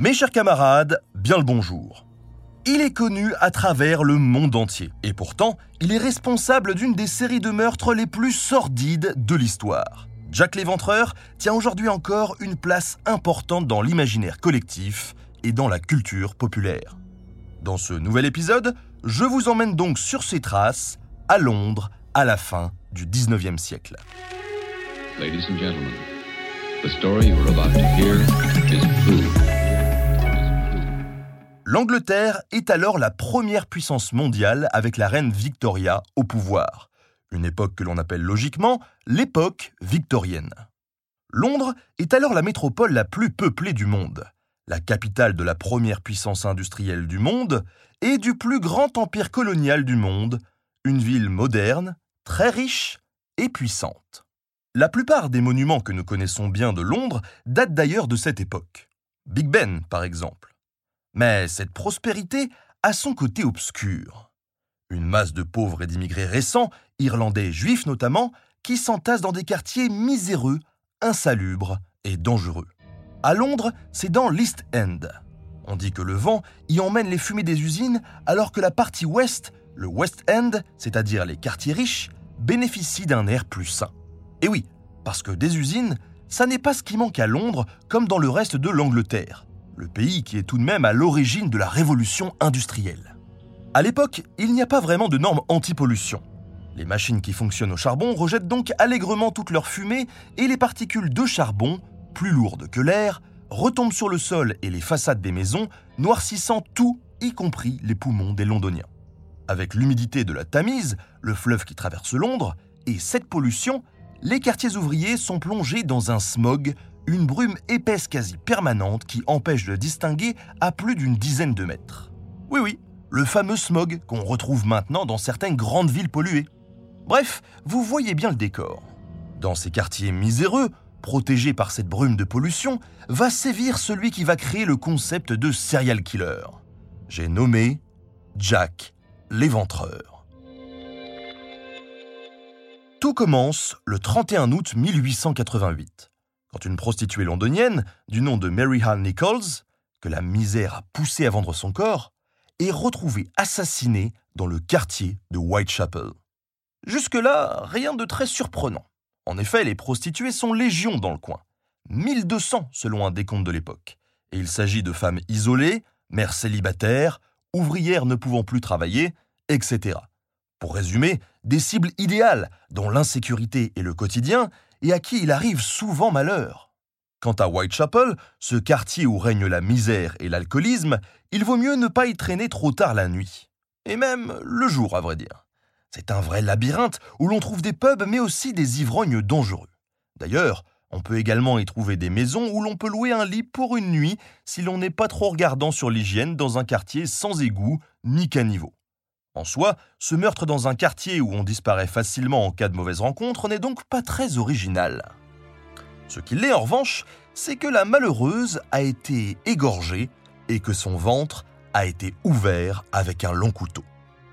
Mes chers camarades, bien le bonjour. Il est connu à travers le monde entier, et pourtant, il est responsable d'une des séries de meurtres les plus sordides de l'histoire. Jack l'Éventreur tient aujourd'hui encore une place importante dans l'imaginaire collectif et dans la culture populaire. Dans ce nouvel épisode, je vous emmène donc sur ses traces, à Londres, à la fin du 19e siècle. Ladies and gentlemen, the story you are about to hear is true. L'Angleterre est alors la première puissance mondiale avec la reine Victoria au pouvoir. Une époque que l'on appelle logiquement l'époque victorienne. Londres est alors la métropole la plus peuplée du monde, la capitale de la première puissance industrielle du monde et du plus grand empire colonial du monde, une ville moderne, très riche et puissante. La plupart des monuments que nous connaissons bien de Londres datent d'ailleurs de cette époque. Big Ben, par exemple. Mais cette prospérité a son côté obscur. Une masse de pauvres et d'immigrés récents, irlandais et juifs notamment, qui s'entassent dans des quartiers miséreux, insalubres et dangereux. À Londres, c'est dans l'East End. On dit que le vent y emmène les fumées des usines, alors que la partie ouest, le West End, c'est-à-dire les quartiers riches, bénéficie d'un air plus sain. Et oui, parce que des usines, ça n'est pas ce qui manque à Londres comme dans le reste de l'Angleterre. Le pays qui est tout de même à l'origine de la révolution industrielle. À l'époque, il n'y a pas vraiment de normes anti-pollution. Les machines qui fonctionnent au charbon rejettent donc allègrement toute leur fumée et les particules de charbon, plus lourdes que l'air, retombent sur le sol et les façades des maisons, noircissant tout, y compris les poumons des Londoniens. Avec l'humidité de la Tamise, le fleuve qui traverse Londres, et cette pollution, les quartiers ouvriers sont plongés dans un smog, une brume épaisse quasi permanente qui empêche de distinguer à plus d'une dizaine de mètres. Oui, le fameux smog qu'on retrouve maintenant dans certaines grandes villes polluées. Bref, vous voyez bien le décor. Dans ces quartiers miséreux, protégés par cette brume de pollution, va sévir celui qui va créer le concept de serial killer. J'ai nommé Jack l'Éventreur. Tout commence le 31 août 1888. Quand une prostituée londonienne, du nom de Mary Ann Nichols, que la misère a poussée à vendre son corps, est retrouvée assassinée dans le quartier de Whitechapel. Jusque-là, rien de très surprenant. En effet, les prostituées sont légion dans le coin. 1200 selon un décompte de l'époque. Et il s'agit de femmes isolées, mères célibataires, ouvrières ne pouvant plus travailler, etc. Pour résumer, des cibles idéales dont l'insécurité est le quotidien et à qui il arrive souvent malheur. Quant à Whitechapel, ce quartier où règne la misère et l'alcoolisme, il vaut mieux ne pas y traîner trop tard la nuit. Et même le jour, à vrai dire. C'est un vrai labyrinthe où l'on trouve des pubs mais aussi des ivrognes dangereux. D'ailleurs, on peut également y trouver des maisons où l'on peut louer un lit pour une nuit si l'on n'est pas trop regardant sur l'hygiène dans un quartier sans égout ni caniveau. En soi, ce meurtre dans un quartier où on disparaît facilement en cas de mauvaise rencontre n'est donc pas très original. Ce qui l'est en revanche, c'est que la malheureuse a été égorgée et que son ventre a été ouvert avec un long couteau.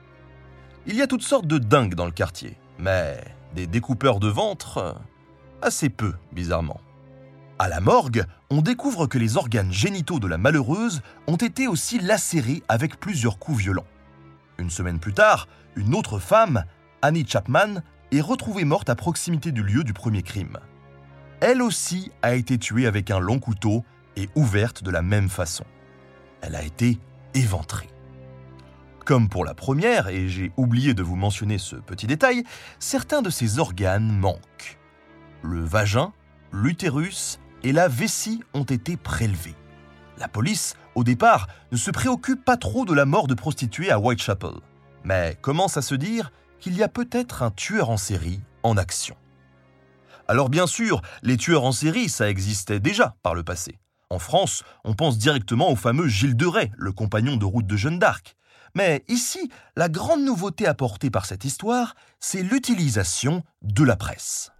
Il y a toutes sortes de dingues dans le quartier, mais des découpeurs de ventre, assez peu, bizarrement. À la morgue, on découvre que les organes génitaux de la malheureuse ont été aussi lacérés avec plusieurs coups violents. Une semaine plus tard, une autre femme, Annie Chapman, est retrouvée morte à proximité du lieu du premier crime. Elle aussi a été tuée avec un long couteau et ouverte de la même façon. Elle a été éventrée. Comme pour la première, et j'ai oublié de vous mentionner ce petit détail, certains de ces organes manquent. Le vagin, l'utérus et la vessie ont été prélevés. La police, au départ, ne se préoccupe pas trop de la mort de prostituées à Whitechapel, mais commence à se dire qu'il y a peut-être un tueur en série en action. Alors bien sûr, les tueurs en série, ça existait déjà par le passé. En France, on pense directement au fameux Gilles de Rais, le compagnon de route de Jeanne d'Arc. Mais ici, la grande nouveauté apportée par cette histoire, c'est l'utilisation de la presse.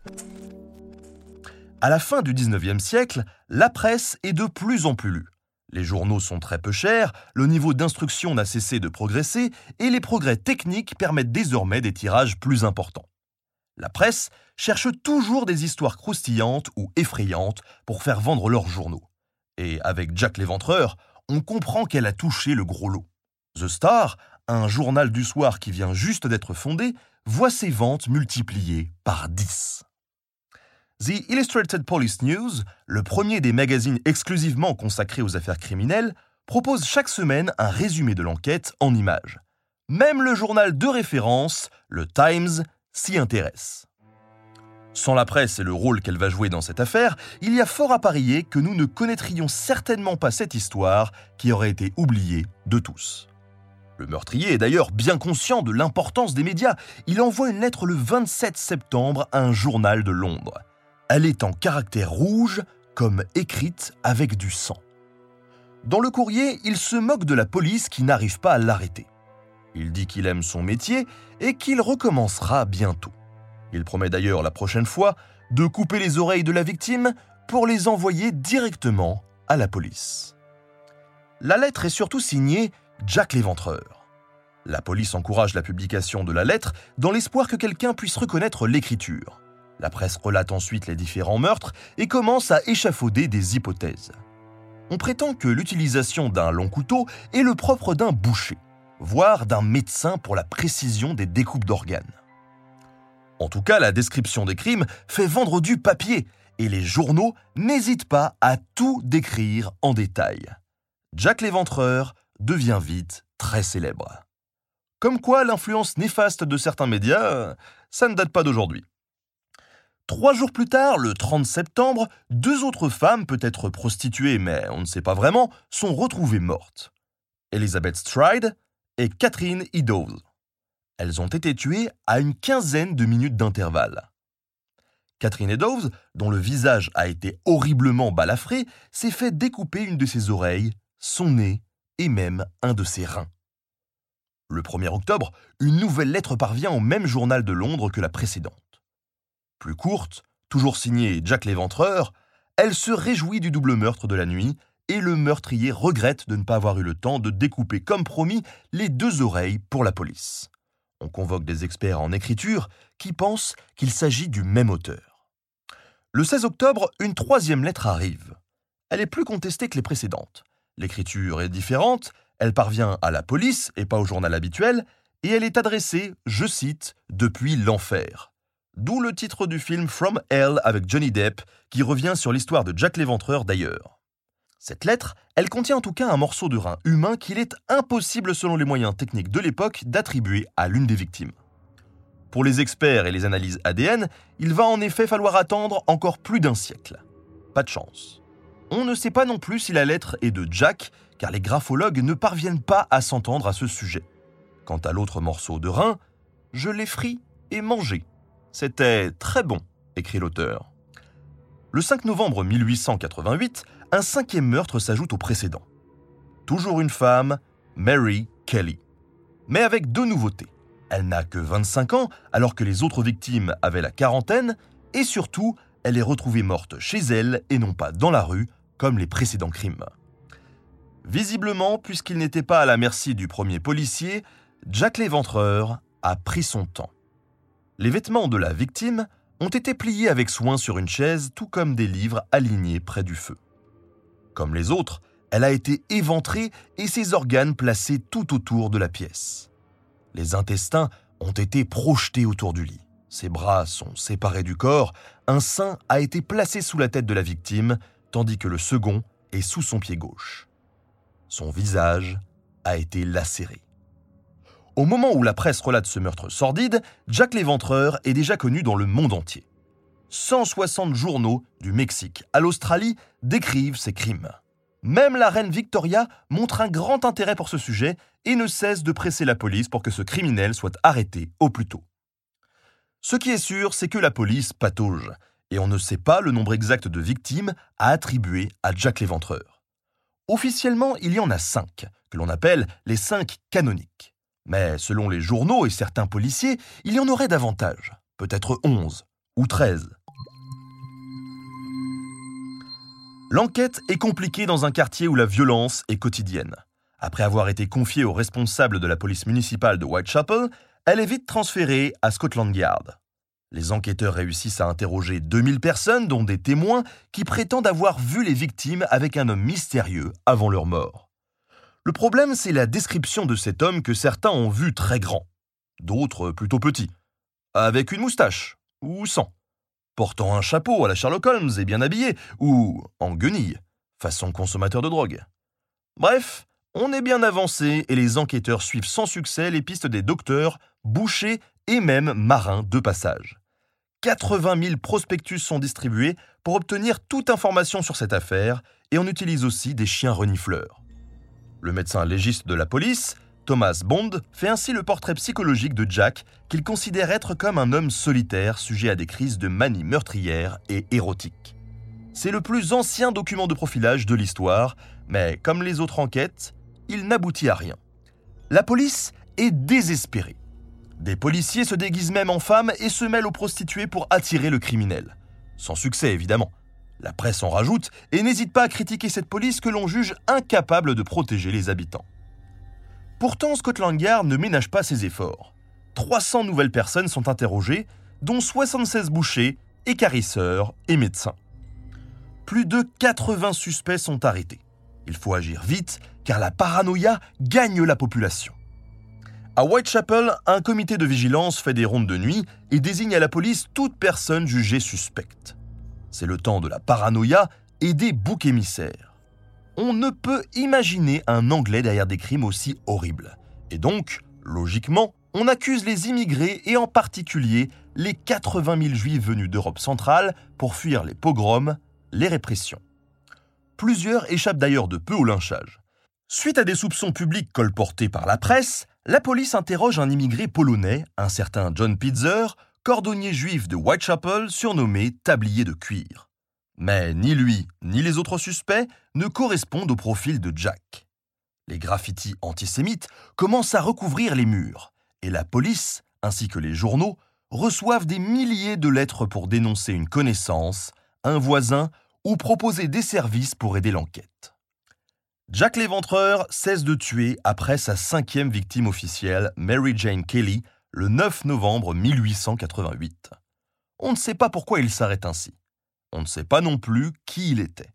À la fin du 19e siècle, la presse est de plus en plus lue. Les journaux sont très peu chers, le niveau d'instruction n'a cessé de progresser et les progrès techniques permettent désormais des tirages plus importants. La presse cherche toujours des histoires croustillantes ou effrayantes pour faire vendre leurs journaux. Et avec Jack l'Éventreur, on comprend qu'elle a touché le gros lot. The Star, un journal du soir qui vient juste d'être fondé, voit ses ventes multipliées par 10. The Illustrated Police News, le premier des magazines exclusivement consacrés aux affaires criminelles, propose chaque semaine un résumé de l'enquête en images. Même le journal de référence, le Times, s'y intéresse. Sans la presse et le rôle qu'elle va jouer dans cette affaire, il y a fort à parier que nous ne connaîtrions certainement pas cette histoire qui aurait été oubliée de tous. Le meurtrier est d'ailleurs bien conscient de l'importance des médias. Il envoie une lettre le 27 septembre à un journal de Londres. Elle est en caractères rouges, comme écrite avec du sang. Dans le courrier, il se moque de la police qui n'arrive pas à l'arrêter. Il dit qu'il aime son métier et qu'il recommencera bientôt. Il promet d'ailleurs la prochaine fois de couper les oreilles de la victime pour les envoyer directement à la police. La lettre est surtout signée Jack l'Éventreur. La police encourage la publication de la lettre dans l'espoir que quelqu'un puisse reconnaître l'écriture. La presse relate ensuite les différents meurtres et commence à échafauder des hypothèses. On prétend que l'utilisation d'un long couteau est le propre d'un boucher, voire d'un médecin pour la précision des découpes d'organes. En tout cas, la description des crimes fait vendre du papier et les journaux n'hésitent pas à tout décrire en détail. Jack l'Éventreur devient vite très célèbre. Comme quoi, l'influence néfaste de certains médias, ça ne date pas d'aujourd'hui. 3 jours plus tard, le 30 septembre, 2 autres femmes, peut-être prostituées, mais on ne sait pas vraiment, sont retrouvées mortes. Elizabeth Stride et Catherine Eddowes. Elles ont été tuées à une 15aine de minutes d'intervalle. Catherine Eddowes, dont le visage a été horriblement balafré, s'est fait découper une de ses oreilles, son nez et même un de ses reins. Le 1er octobre, une nouvelle lettre parvient au même journal de Londres que la précédente. Plus courte, toujours signée Jack l'Éventreur, elle se réjouit du double meurtre de la nuit et le meurtrier regrette de ne pas avoir eu le temps de découper comme promis les 2 oreilles pour la police. On convoque des experts en écriture qui pensent qu'il s'agit du même auteur. Le 16 octobre, une 3e lettre arrive. Elle est plus contestée que les précédentes. L'écriture est différente, elle parvient à la police et pas au journal habituel, et elle est adressée, je cite, « depuis l'enfer ». D'où le titre du film From Hell avec Johnny Depp, qui revient sur l'histoire de Jack l'Éventreur d'ailleurs. Cette lettre, elle contient en tout cas un morceau de rein humain qu'il est impossible selon les moyens techniques de l'époque d'attribuer à l'une des victimes. Pour les experts et les analyses ADN, il va en effet falloir attendre encore plus d'1 siècle. Pas de chance. On ne sait pas non plus si la lettre est de Jack, car les graphologues ne parviennent pas à s'entendre à ce sujet. Quant à l'autre morceau de rein, je l'ai frit et mangé. C'était très bon, écrit l'auteur. Le 5 novembre 1888, un 5e meurtre s'ajoute au précédent. Toujours une femme, Mary Kelly. Mais avec 2 nouveautés. Elle n'a que 25 ans, alors que les autres victimes avaient la quarantaine, et surtout, elle est retrouvée morte chez elle et non pas dans la rue, comme les précédents crimes. Visiblement, puisqu'il n'était pas à la merci du premier policier, Jack l'Éventreur a pris son temps. Les vêtements de la victime ont été pliés avec soin sur une chaise, tout comme des livres alignés près du feu. Comme les autres, elle a été éventrée et ses organes placés tout autour de la pièce. Les intestins ont été projetés autour du lit. Ses bras sont séparés du corps, un sein a été placé sous la tête de la victime, tandis que le second est sous son pied gauche. Son visage a été lacéré. Au moment où la presse relate ce meurtre sordide, Jack l'Éventreur est déjà connu dans le monde entier. 160 journaux, du Mexique à l'Australie, décrivent ces crimes. Même la reine Victoria montre un grand intérêt pour ce sujet et ne cesse de presser la police pour que ce criminel soit arrêté au plus tôt. Ce qui est sûr, c'est que la police patauge, et on ne sait pas le nombre exact de victimes à attribuer à Jack l'Éventreur. Officiellement, il y en a 5, que l'on appelle les 5 canoniques. Mais selon les journaux et certains policiers, il y en aurait davantage, peut-être 11 ou 13. L'enquête est compliquée dans un quartier où la violence est quotidienne. Après avoir été confiée aux responsables de la police municipale de Whitechapel, elle est vite transférée à Scotland Yard. Les enquêteurs réussissent à interroger 2000 personnes, dont des témoins, qui prétendent avoir vu les victimes avec un homme mystérieux avant leur mort. Le problème, c'est la description de cet homme que certains ont vu très grand, d'autres plutôt petit, avec une moustache, ou sans, portant un chapeau à la Sherlock Holmes et bien habillé, ou en guenille, façon consommateur de drogue. Bref, on est bien avancé et les enquêteurs suivent sans succès les pistes des docteurs, bouchers et même marins de passage. 80 000 prospectus sont distribués pour obtenir toute information sur cette affaire et on utilise aussi des chiens renifleurs. Le médecin légiste de la police, Thomas Bond, fait ainsi le portrait psychologique de Jack qu'il considère être comme un homme solitaire sujet à des crises de manie meurtrière et érotique. C'est le plus ancien document de profilage de l'histoire, mais comme les autres enquêtes, il n'aboutit à rien. La police est désespérée. Des policiers se déguisent même en femmes et se mêlent aux prostituées pour attirer le criminel. Sans succès, évidemment. La presse en rajoute et n'hésite pas à critiquer cette police que l'on juge incapable de protéger les habitants. Pourtant, Scotland Yard ne ménage pas ses efforts. 300 nouvelles personnes sont interrogées, dont 76 bouchers, équarrisseurs et médecins. Plus de 80 suspects sont arrêtés. Il faut agir vite, car la paranoïa gagne la population. À Whitechapel, un comité de vigilance fait des rondes de nuit et désigne à la police toute personne jugée suspecte. C'est le temps de la paranoïa et des boucs émissaires. On ne peut imaginer un Anglais derrière des crimes aussi horribles. Et donc, logiquement, on accuse les immigrés et en particulier les 80 000 juifs venus d'Europe centrale pour fuir les pogroms, les répressions. Plusieurs échappent d'ailleurs de peu au lynchage. Suite à des soupçons publics colportés par la presse, la police interroge un immigré polonais, un certain John Pitzer, cordonnier juif de Whitechapel surnommé Tablier de cuir. Mais ni lui, ni les autres suspects ne correspondent au profil de Jack. Les graffitis antisémites commencent à recouvrir les murs, et la police, ainsi que les journaux, reçoivent des milliers de lettres pour dénoncer une connaissance, un voisin ou proposer des services pour aider l'enquête. Jack l'Éventreur cesse de tuer après sa 5e victime officielle, Mary Jane Kelly, le 9 novembre 1888. On ne sait pas pourquoi il s'arrête ainsi. On ne sait pas non plus qui il était.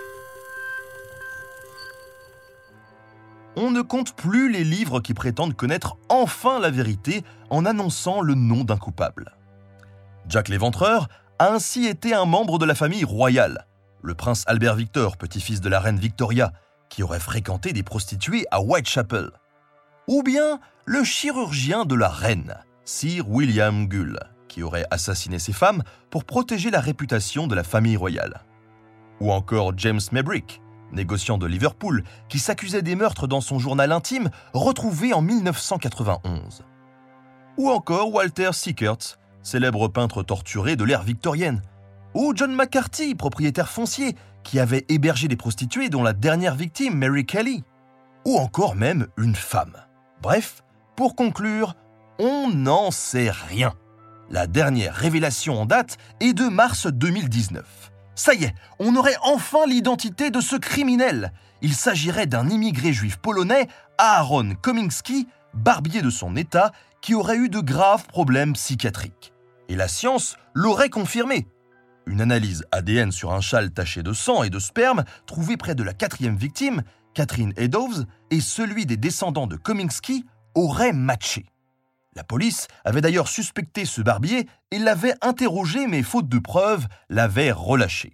On ne compte plus les livres qui prétendent connaître enfin la vérité en annonçant le nom d'un coupable. Jack l'Éventreur a ainsi été un membre de la famille royale, le prince Albert Victor, petit-fils de la reine Victoria, qui aurait fréquenté des prostituées à Whitechapel. Ou bien le chirurgien de la reine, Sir William Gull, qui aurait assassiné ses femmes pour protéger la réputation de la famille royale. Ou encore James Maybrick, négociant de Liverpool, qui s'accusait des meurtres dans son journal intime retrouvé en 1991. Ou encore Walter Sickert, célèbre peintre torturé de l'ère victorienne. Ou John McCarthy, propriétaire foncier, qui avait hébergé des prostituées dont la dernière victime, Mary Kelly. Ou encore même une femme. Bref, pour conclure, on n'en sait rien. La dernière révélation en date est de mars 2019. Ça y est, on aurait enfin l'identité de ce criminel. Il s'agirait d'un immigré juif polonais, Aaron Kominski, barbier de son état, qui aurait eu de graves problèmes psychiatriques. Et la science l'aurait confirmé. Une analyse ADN sur un châle taché de sang et de sperme trouvé près de la 4e victime, Catherine Eddowes, et celui des descendants de Kominski auraient matché. La police avait d'ailleurs suspecté ce barbier et l'avait interrogé, mais faute de preuves, l'avait relâché.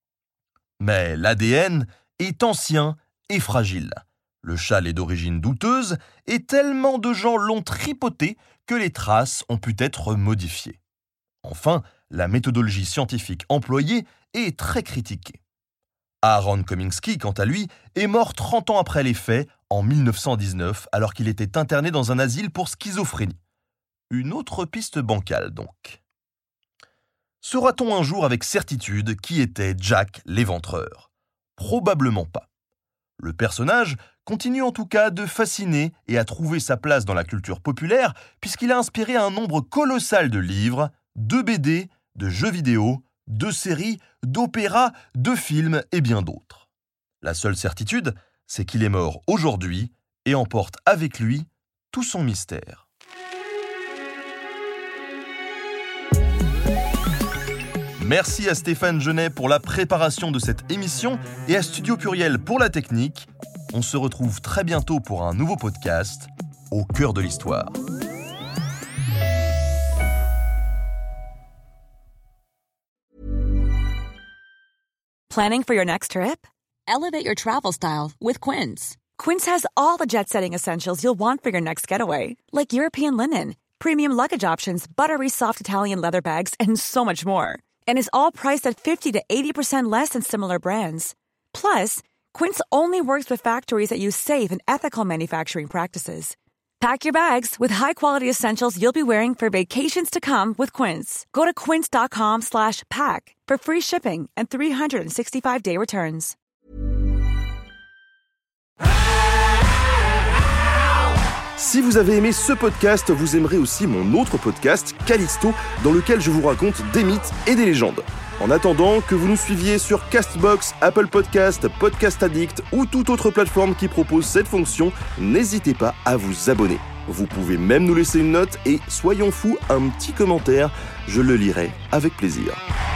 Mais l'ADN est ancien et fragile. Le châle est d'origine douteuse et tellement de gens l'ont tripoté que les traces ont pu être modifiées. Enfin, la méthodologie scientifique employée est très critiquée. Aaron Kominski, quant à lui, est mort 30 ans après les faits, en 1919, alors qu'il était interné dans un asile pour schizophrénie. Une autre piste bancale, donc. Saura-t-on un jour avec certitude qui était Jack l'Éventreur ? Probablement pas. Le personnage continue en tout cas de fasciner et à trouver sa place dans la culture populaire puisqu'il a inspiré un nombre colossal de livres, de BD, de jeux vidéo, de séries, d'opéras, de films et bien d'autres. La seule certitude, c'est qu'il est mort aujourd'hui et emporte avec lui tout son mystère. Merci à Stéphane Genet pour la préparation de cette émission et à Studio Pluriel pour la technique. On se retrouve très bientôt pour un nouveau podcast, Au cœur de l'histoire. Planning for your next trip? Elevate your travel style with Quince. Quince has all the jet-setting essentials you'll want for your next getaway, like European linen, premium luggage options, buttery soft Italian leather bags, and so much more. And is all priced at 50 to 80% less than similar brands. Plus, Quince only works with factories that use safe and ethical manufacturing practices. Pack your bags with high-quality essentials you'll be wearing for vacations to come with Quince. Go to quince.com/pack for free shipping and 365-day returns. Si vous avez aimé ce podcast, vous aimerez aussi mon autre podcast, Callisto, dans lequel je vous raconte des mythes et des légendes. En attendant que vous nous suiviez sur Castbox, Apple Podcast, Podcast Addict ou toute autre plateforme qui propose cette fonction, n'hésitez pas à vous abonner. Vous pouvez même nous laisser une note et, soyons fous, un petit commentaire, je le lirai avec plaisir.